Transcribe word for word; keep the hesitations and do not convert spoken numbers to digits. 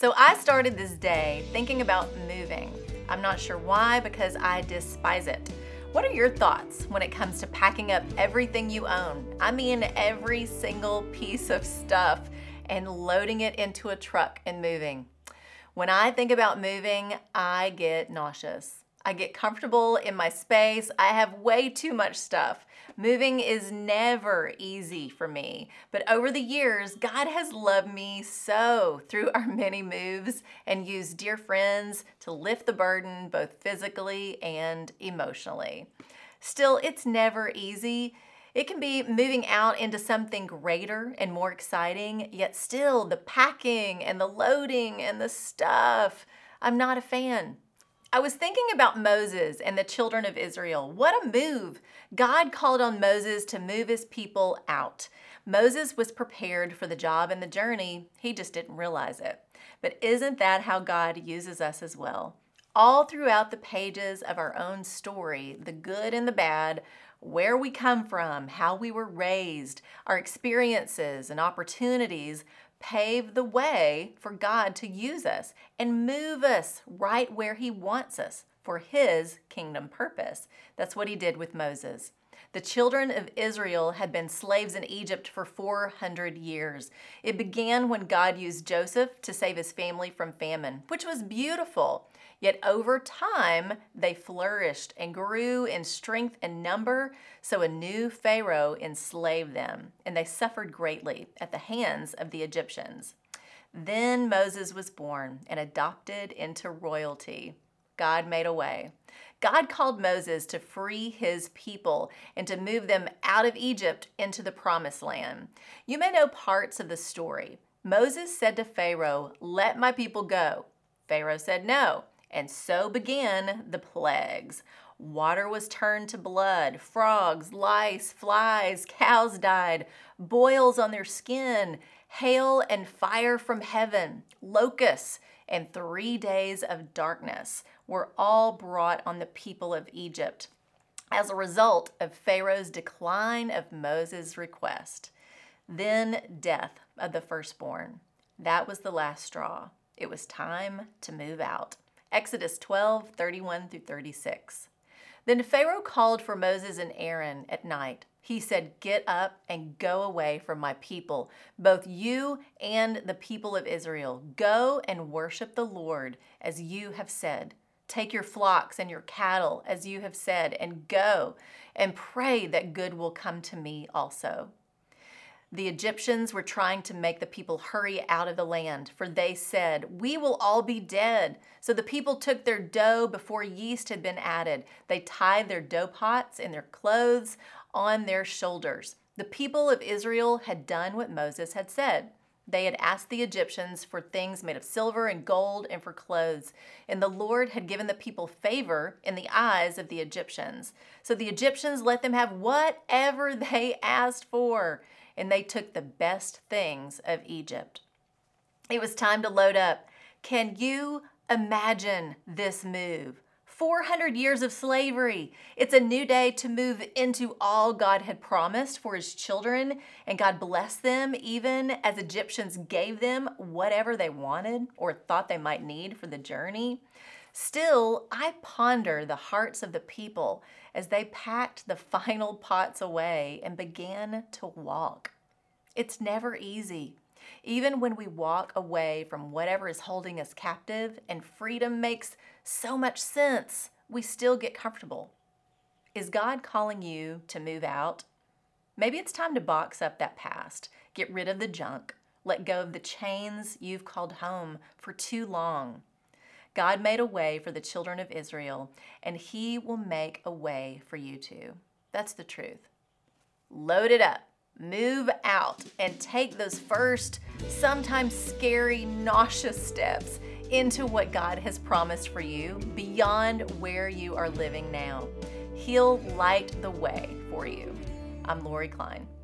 So I started this day thinking about moving. I'm not sure why, because I despise it. What are your thoughts when it comes to packing up everything you own? I mean every single piece of stuff and loading it into a truck and moving. When I think about moving, I get nauseous. I get comfortable in my space. I have way too much stuff. Moving is never easy for me, but over the years, God has loved me so through our many moves and used dear friends to lift the burden both physically and emotionally. Still, it's never easy. It can be moving out into something greater and more exciting, yet still the packing and the loading and the stuff, I'm not a fan. I was thinking about Moses and the children of Israel. What a move! God called on Moses to move his people out. Moses was prepared for the job and the journey. He just didn't realize it. But isn't that how God uses us as well? All throughout the pages of our own story, the good and the bad, where we come from, how we were raised, our experiences and opportunities pave the way for God to use us and move us right where He wants us for His kingdom purpose. That's what He did with Moses. The children of Israel had been slaves in Egypt for four hundred years. It began when God used Joseph to save his family from famine, which was beautiful. Yet over time, they flourished and grew in strength and number, so a new Pharaoh enslaved them, and they suffered greatly at the hands of the Egyptians. Then Moses was born and adopted into royalty. God made a way. God called Moses to free his people and to move them out of Egypt into the promised land. You may know parts of the story. Moses said to Pharaoh, "Let my people go." Pharaoh said no. And so began the plagues. Water was turned to blood. Frogs, lice, flies, cows died. Boils on their skin. Hail and fire from heaven. Locusts and three days of darkness were all brought on the people of Egypt as a result of Pharaoh's decline of Moses' request. Then death of the firstborn. That was the last straw. It was time to move out. Exodus twelve, thirty-one through thirty-six. Then Pharaoh called for Moses and Aaron at night. He said, "Get up and go away from my people, both you and the people of Israel. Go and worship the Lord as you have said. Take your flocks and your cattle as you have said, and go and pray that good will come to me also." The Egyptians were trying to make the people hurry out of the land, for they said, "We will all be dead." So the people took their dough before yeast had been added. They tied their dough pots and their clothes on their shoulders. The people of Israel had done what Moses had said. They had asked the Egyptians for things made of silver and gold and for clothes, and the Lord had given the people favor in the eyes of the Egyptians. So the Egyptians let them have whatever they asked for, and they took the best things of Egypt. It was time to load up. Can you imagine this move? four hundred years of slavery. It's a new day to move into all God had promised for His children, and God blessed them even as Egyptians gave them whatever they wanted or thought they might need for the journey. Still, I ponder the hearts of the people as they packed the final pots away and began to walk. It's never easy. Even when we walk away from whatever is holding us captive and freedom makes so much sense, we still get comfortable. Is God calling you to move out? Maybe it's time to box up that past, get rid of the junk, let go of the chains you've called home for too long. God made a way for the children of Israel, and He will make a way for you too. That's the truth. Load it up, move out, and take those first, sometimes scary, nauseous steps into what God has promised for you beyond where you are living now. He'll light the way for you. I'm Lori Klein.